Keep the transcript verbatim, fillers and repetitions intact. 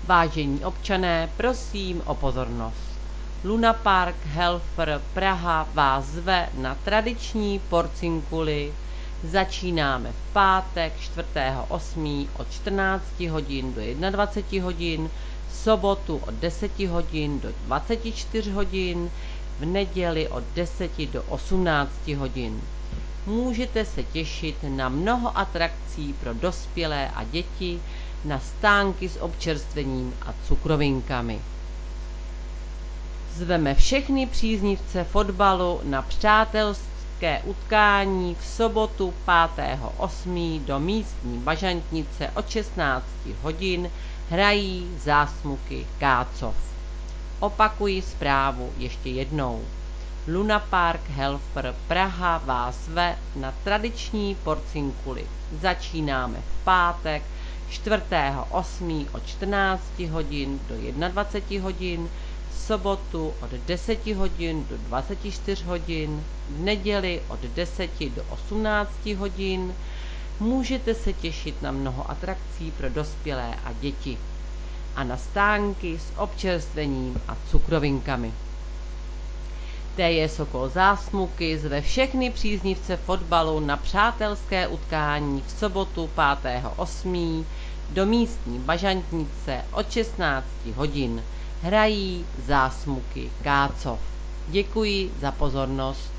Vážení občané, prosím o pozornost. Luna Park Helfer Praha vás zve na tradiční porcinkuli. Začínáme v pátek čtvrtého osmého od čtrnácti hodin do dvaceti jedné hodin, v sobotu od deseti hodin do dvaceti čtyř hodin, v neděli od deseti do osmnácti hodin. Můžete se těšit na mnoho atrakcí pro dospělé a děti, na stánky s občerstvením a cukrovinkami. Zveme všechny příznivce fotbalu na přátelské utkání v sobotu pátého osmého do místní bažantnice od šestnácti hodin, hrají Zásmuky Kácov. Opakuji zprávu ještě jednou. Luna Park Helfer Praha vás zve na tradiční porcinkuli. Začínáme v pátek čtvrtého osmého od čtrnácti hodin do dvaceti jedné hodin, v sobotu od deseti hodin do dvaceti čtyř hodin, v neděli od deseti do osmnácti hodin. Můžete se těšit na mnoho atrakcí pro dospělé a děti a na stánky s občerstvením a cukrovinkami. té jé Sokol Zásmuky zve všechny příznivce fotbalu na přátelské utkání v sobotu pátého osmého do místní bažantnice od šestnácti hodin. Hrají Zásmuky Kácov. Děkuji za pozornost.